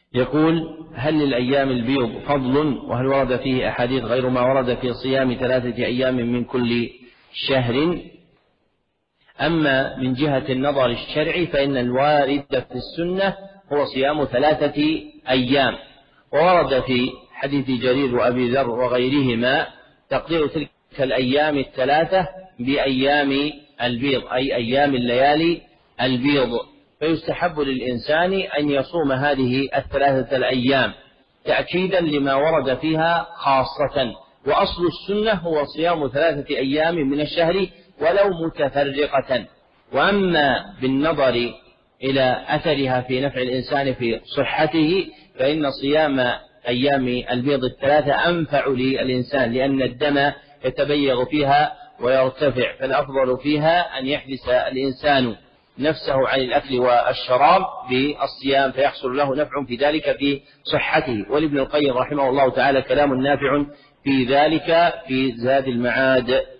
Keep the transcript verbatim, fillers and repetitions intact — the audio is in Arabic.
يقول: هل للأيام البيض فضل؟ وهل ورد فيه أحاديث غير ما ورد في صيام ثلاثة أيام من كل شهر؟ أما من جهة النظر الشرعي فإن الوارد في السنة هو صيام ثلاثة أيام، وورد في حديث جرير وأبي ذر وغيرهما تقدير تلك الأيام الثلاثة بأيام البيض، أي أيام الليالي البيض، فيستحب للإنسان أن يصوم هذه الثلاثة الأيام تأكيدا لما ورد فيها خاصة. وأصل السنة هو صيام ثلاثة أيام من الشهر ولو متفرقة. وأما بالنظر إلى أثرها في نفع الإنسان في صحته فإن صيام أيام البيض الثلاثة أنفع للإنسان، لأن الدم يتبيغ فيها ويرتفع، فالأفضل فيها أن يحبس الإنسان نفسه عن الأكل والشراب بالصيام فيحصل له نفع في ذلك في صحته. ولابن القيم رحمه الله تعالى كلام نافع في ذلك في زاد المعاد.